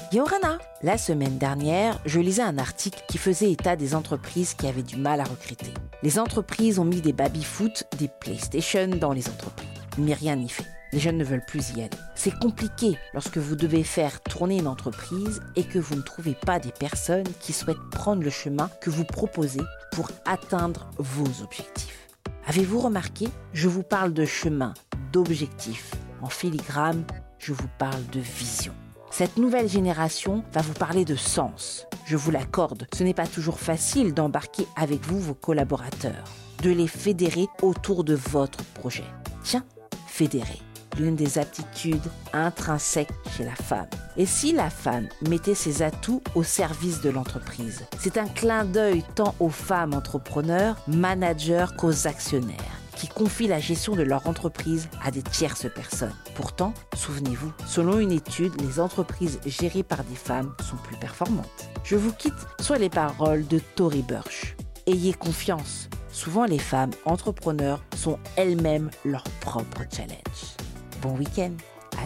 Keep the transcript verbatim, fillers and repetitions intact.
Yorana, la semaine dernière, je lisais un article qui faisait état des entreprises qui avaient du mal à recruter. Les entreprises ont mis des baby-foot, des PlayStation dans les entreprises. Mais rien n'y fait. Les jeunes ne veulent plus y aller. C'est compliqué lorsque vous devez faire tourner une entreprise et que vous ne trouvez pas des personnes qui souhaitent prendre le chemin que vous proposez pour atteindre vos objectifs. Avez-vous remarqué ? Je vous parle de chemin, d'objectifs. En filigrane, je vous parle de vision. Cette nouvelle génération va vous parler de sens. Je vous l'accorde, ce n'est pas toujours facile d'embarquer avec vous vos collaborateurs, de les fédérer autour de votre projet. Tiens, fédérer, l'une des aptitudes intrinsèques chez la femme. Et si la femme mettait ses atouts au service de l'entreprise ? C'est un clin d'œil tant aux femmes entrepreneurs, managers qu'aux actionnaires, qui confient la gestion de leur entreprise à des tierces personnes. Pourtant, souvenez-vous, selon une étude, les entreprises gérées par des femmes sont plus performantes. Je vous quitte sur les paroles de Tory Burch. Ayez confiance. Souvent, les femmes entrepreneurs sont elles-mêmes leur propre challenge. Bon week-end.